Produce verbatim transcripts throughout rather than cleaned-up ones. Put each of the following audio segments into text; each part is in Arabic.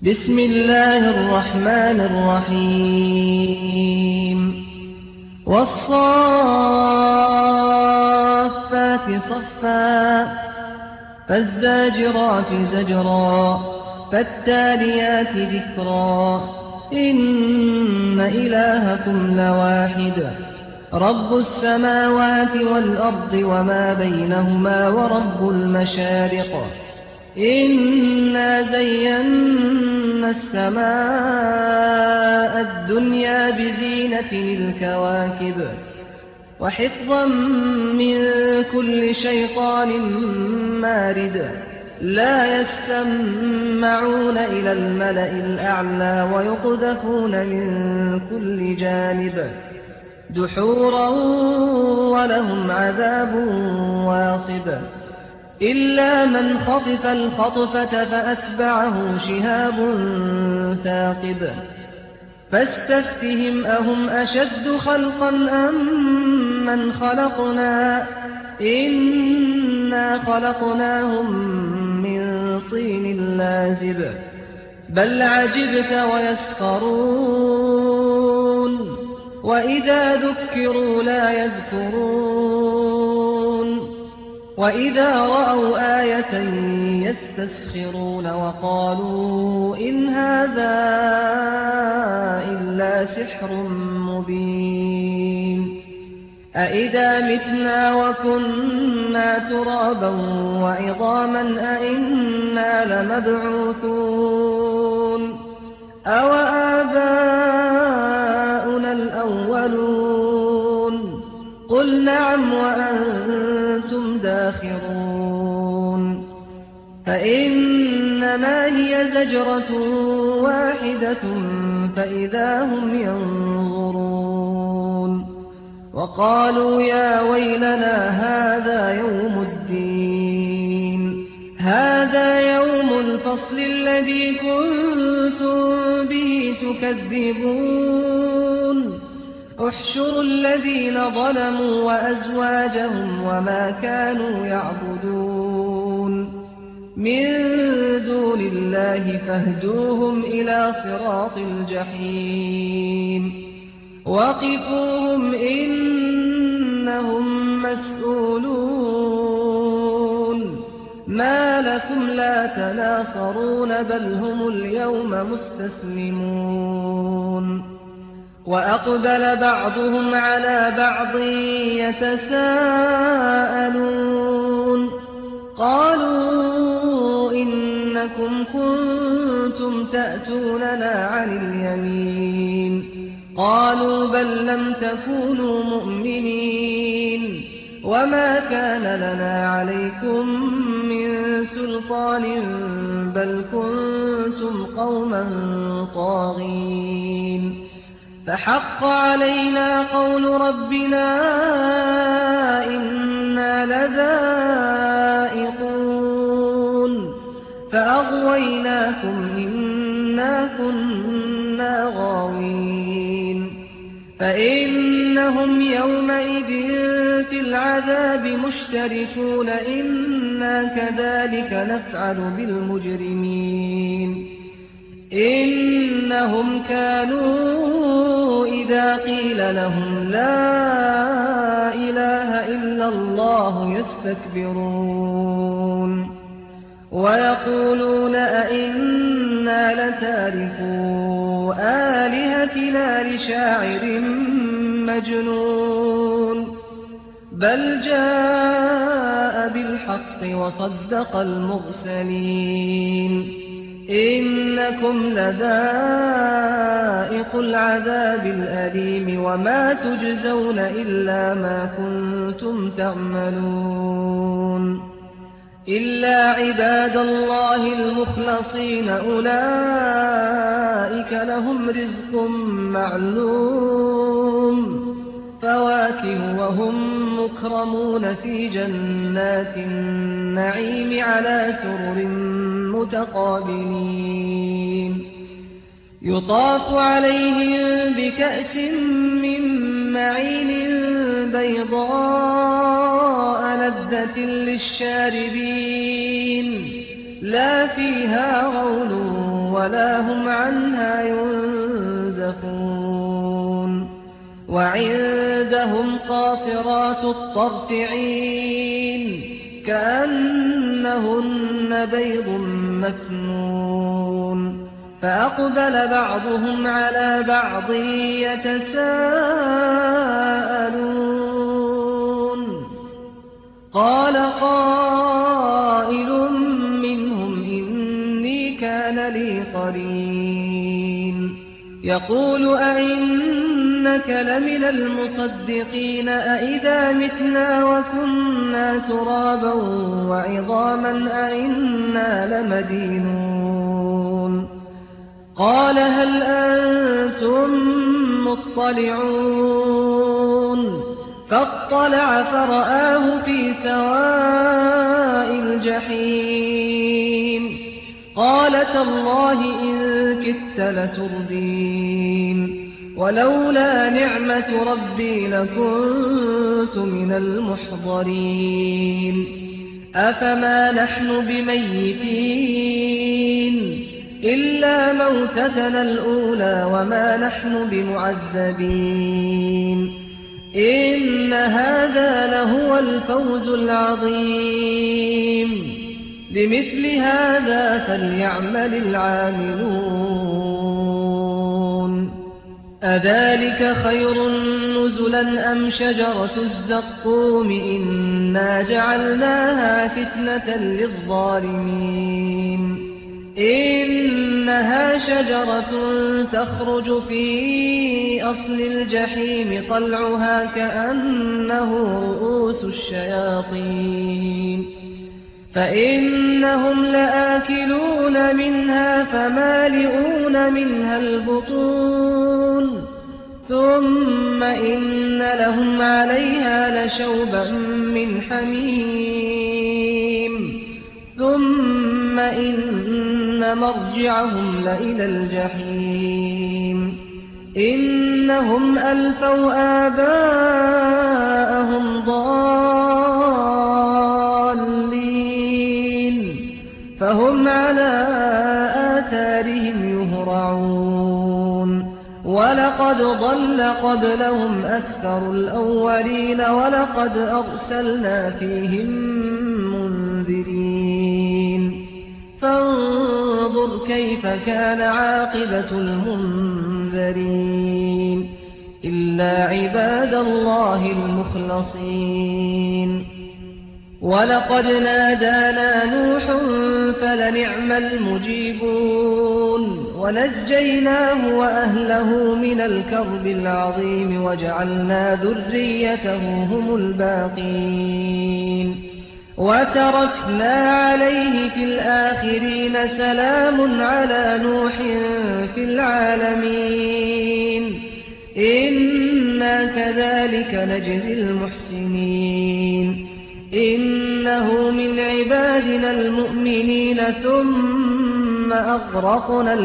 بسم الله الرحمن الرحيم والصافات صفا فالزاجرات زجرا فالتاليات ذكرا إن إلهكم لواحد رب السماوات والأرض وما بينهما ورب المشارق إنا زينا السماء الدنيا بزينة الكواكب وحفظا من كل شيطان مارد لا يستمعون إلى الملأ الأعلى ويقذفون من كل جانب دحورا ولهم عذاب واصب إلا من خطف الخطفة فأتبعه شهاب ثاقب فاستفتهم أهم أشد خلقا أم من خلقنا إنا خلقناهم من طين لازب بل عجبت ويسخرون وإذا ذكروا لا يذكرون وإذا رأوا آية يستسخرون وقالوا إن هذا إلا سحر مبين أإذا متنا وكنا ترابا وعظاما أإنا لمبعوثون أو آباؤنا الأولون قل نعم وأنتم داخرون فإنما هي زجرة واحدة فإذا هم ينظرون وقالوا يا ويلنا هذا يوم الدين هذا يوم الفصل الذي كنتم به تكذبون احشروا الذين ظلموا وأزواجهم وما كانوا يعبدون من دون الله فاهدوهم إلى صراط الجحيم وقفوهم إنهم مسؤولون ما لكم لا تناصرون بل هم اليوم مستسلمون وأقبل بعضهم على بعض يتساءلون قالوا إنكم كنتم تأتوننا عن اليمين قالوا بل لم تكونوا مؤمنين وما كان لنا عليكم من سلطان بل كنتم قوما طاغين فحق علينا قول ربنا إنا لذائقون فأغويناكم إنا كنا غاوين فإنهم يومئذ في العذاب مشتركون إنا كذلك نفعل بالمجرمين إنهم كانوا إذا قيل لهم لا إله إلا الله يستكبرون ويقولون أئنا لتاركو آلهتنا لشاعر مجنون بل جاء بالحق وصدق المرسلين إنكم لذائقو العذاب الأليم وما تجزون إلا ما كنتم تعملون إلا عباد الله المخلصين أولئك لهم رزق معلوم فواكه وهم مكرمون في جنات النعيم على سرر متقابلين يطاف عليهم بكأس من معين بيضاء لذة للشاربين لا فيها غول ولا هم عنها ينزفون وعندهم قاصرات الطرف عين كأنهن بيض مكنون فأقبل بعضهم على بعض يتساءلون قال قائل منهم إني كان لي قرين يقول أئنك لمن المصدقين أئذا متنا وكنا ترابا وعظاما أئنا لمدينون قال هل أنتم مطلعون فاطلع فرآه في سواء الجحيم قال تالله إن كدت لتردين ولولا نعمة ربي لكنت من المحضرين أفما نحن بميتين إلا موتتنا الأولى وما نحن بمعذبين إن هذا لهو الفوز العظيم لمثل هذا فليعمل العاملون أذلك خير نزلا أم شجرة الزقوم إنا جعلناها فتنة للظالمين إنها شجرة تخرج في أصل الجحيم طلعها كأنه رؤوس الشياطين فإنهم لآكلون منها فمالئون منها البطون ثم إن لهم عليها لشوبا من حميم ثم إن مرجعهم لإلى الجحيم إنهم ألفوا آباءهم ضالين فهم على آثارهم يهرعون ولقد ضل قبلهم أكثر الأولين ولقد أرسلنا فيهم منذرين فانظر كيف كان عاقبة المنذرين إلا عباد الله المخلصين ولقد نادانا نوح فلنعم المجيبون ونجيناه وأهله من الكرب العظيم وجعلنا ذريته هم الباقين وتركنا عليه في الآخرين سلام على نوح في العالمين إنا كذلك نجزي المحسنين إنه من عبادنا المؤمنين ثم أغرقنا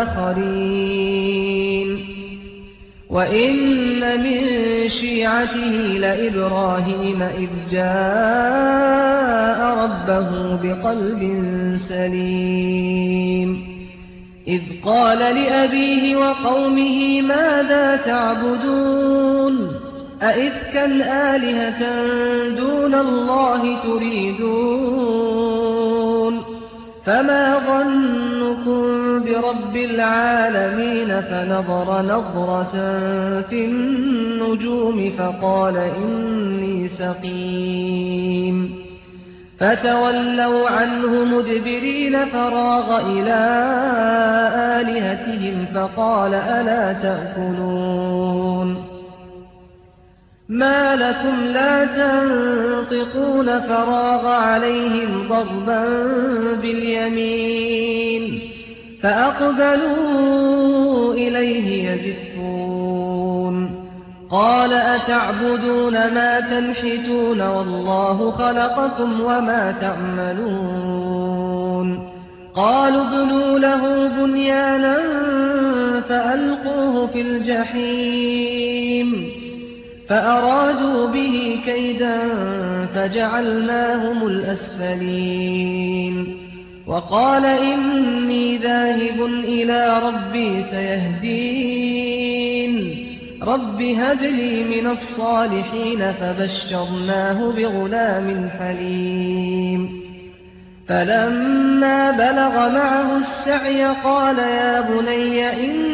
الآخرين وإن من شيعته لإبراهيم إذ جاء ربه بقلب سليم إذ قال لأبيه وقومه ماذا تعبدون أئفكا آلهة دون الله تريدون فما ظنكم برب العالمين فنظر نظرة في النجوم فقال إني سقيم فتولوا عنه مدبرين فراغ إلى آلهتهم فقال ألا تأكلون ما لكم لا تنطقون فراغ عليهم ضربا باليمين فأقبلوا إليه يزفون قال أتعبدون ما تنحتون والله خلقكم وما تعملون قالوا ابنوا له بنيانا فألقوه في الجحيم فأرادوا به كيدا فجعلناهم الأسفلين وقال إني ذاهب إلى ربي سيهدين رب هب لي من الصالحين فبشرناه بغلام حليم فلما بلغ معه السعي قال يا بني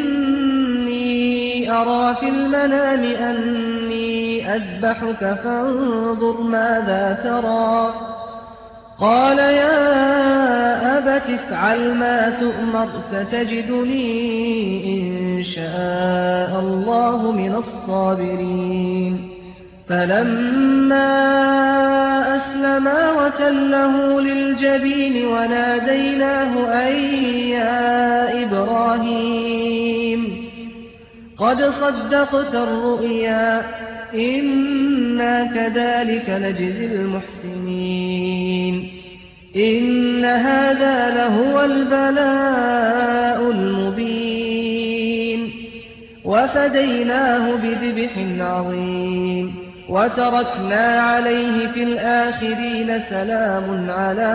إني أرى في المنام أني أذبحك فانظر ماذا ترى قال يا أبت افعل ما تؤمر ستجدني إن شاء الله من الصابرين فلما أسلما وتله للجبين وناديناه أن يا إبراهيم قد صدقت الرؤيا إنا كذلك نجزي المحسنين إن هذا لهو البلاء المبين وفديناه بذبح عظيم وتركنا عليه في الآخرين سلام على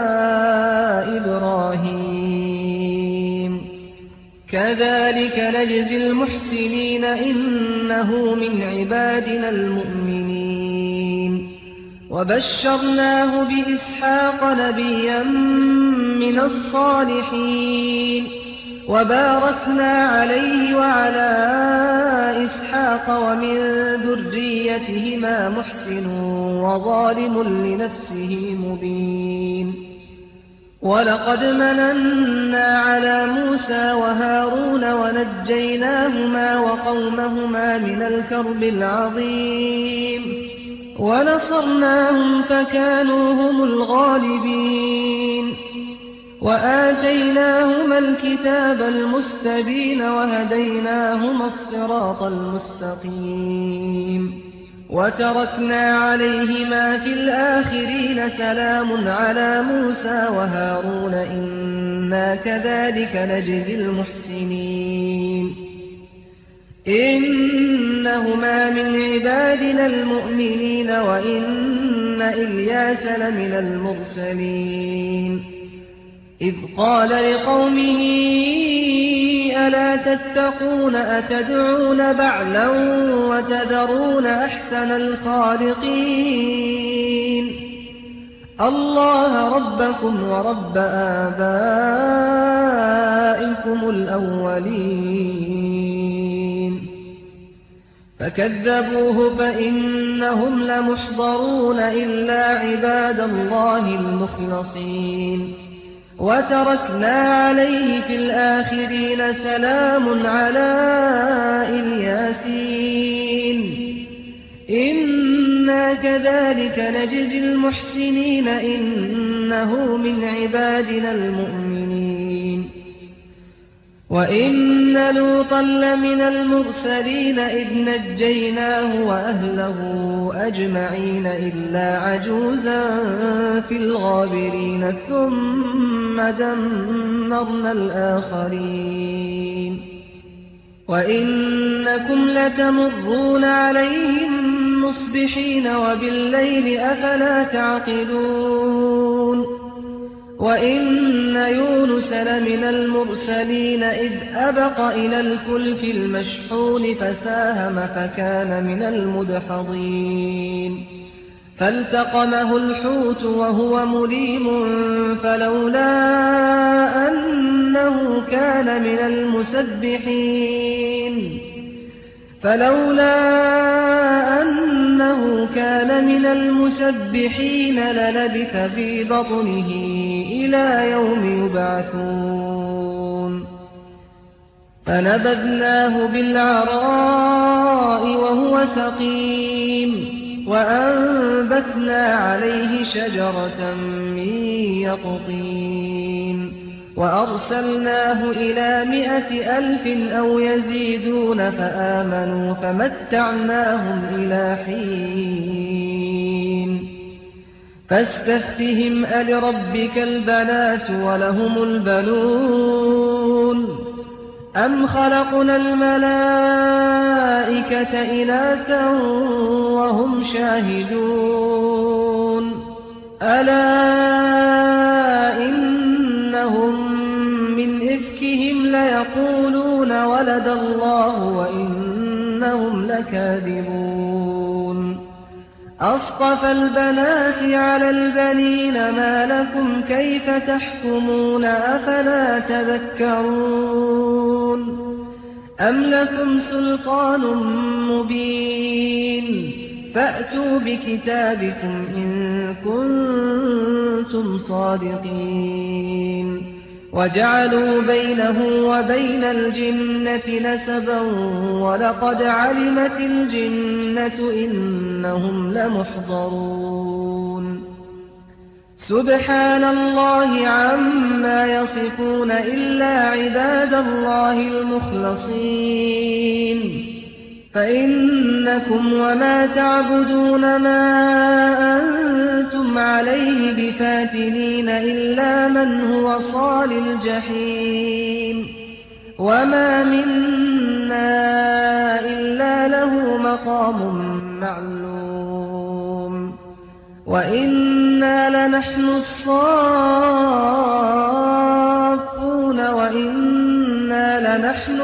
إبراهيم كذلك نجزي المحسنين إنه من عبادنا المؤمنين وبشرناه بإسحاق نبيا من الصالحين وباركنا عليه وعلى إسحاق ومن ذريتهما محسن وظالم لنفسه مبين ولقد مننا على موسى وهارون ونجيناهما وقومهما من الكرب العظيم ونصرناهم فكانوا هم الغالبين وآتيناهما الكتاب المستبين وهديناهما الصراط المستقيم وتركنا عليهما في الآخرين سلام على موسى وهارون إنا كذلك نجزي المحسنين إنهما من عبادنا المؤمنين وإن إلياس لمن المرسلين إذ قال لقومه ألا تتقون أتدعون بعلا وتذرون أحسن الخالقين الله ربكم ورب آبائكم الأولين فكذبوه فإنهم لمحضرون إلا عباد الله المخلصين وتركنا عليه في الآخرين سلام على الياسين إنا كذلك نجزي المحسنين إنه من عبادنا المؤمنين وإن لوطا لمن المرسلين إذ نجيناه وأهله أجمعين إلا عجوزا في الغابرين ثم دمرنا الآخرين وإنكم لتمرون عليهم مصبحين وبالليل أفلا تعقلون وإن يونس لمن المرسلين إذ أبق إلى الفلك المشحون فساهم فكان من المدحضين فالتقمه الحوت وهو مليم فلولا أنه كان من المسبحين فلولا أنه كان من المسبحين للبث في بطنه إلى يوم يبعثون فنبذناه بالعراء وهو سقيم وأنبتنا عليه شجرة من يقطين وأرسلناه إلى مائة ألف أو يزيدون فآمنوا فمتعناهم إلى حين فاستفتهم ألربك البنات ولهم البنون أم خلقنا الملائكة إناثا وهم شاهدون ألا إن إنهم من إفكهم ليقولون ولد الله وإنهم لكاذبون أصطفى البنات على البنين ما لكم كيف تحكمون أفلا تذكرون أم لكم سلطان مبين فأتوا بكتابكم إن كنتم صادقين وجعلوا بينه وبين الجنة نسبا ولقد علمت الجنة إنهم لمحضرون سبحان الله عما يصفون إلا عباد الله المخلصين فإنكم وما تعبدون ما أنتم عليه بفاتنين إلا من هو صال الجحيم وما منا إلا له مقام معلوم وإنا لنحن الصافون وإنا لنحن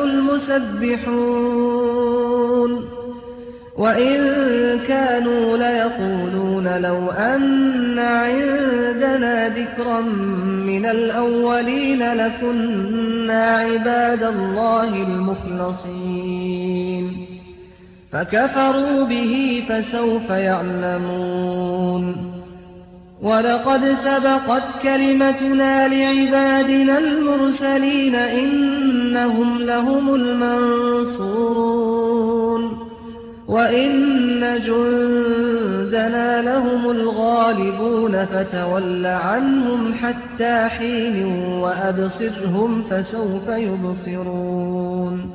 المسبحون وإن كانوا ليقولون لو أن عندنا ذكرا من الأولين لكنا عباد الله المخلصين فكفروا به فسوف يعلمون ولقد سبقت كلمتنا لعبادنا المرسلين إنهم لهم المنصورون وإن جندنا لهم الغالبون فتول عنهم حتى حين وأبصرهم فسوف يبصرون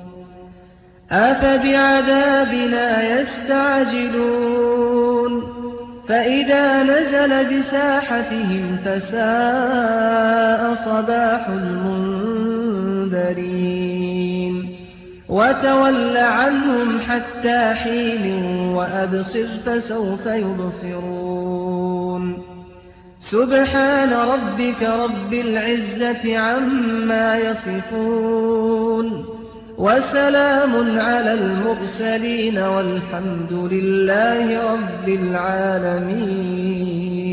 أفبعذابنا يستعجلون فإذا نزل بساحتهم فساء صباح المنذرين وتول عنهم حتى حين وأبصر فسوف يبصرون سبحان ربك رب العزة عما يصفون وسلام على المرسلين والحمد لله رب العالمين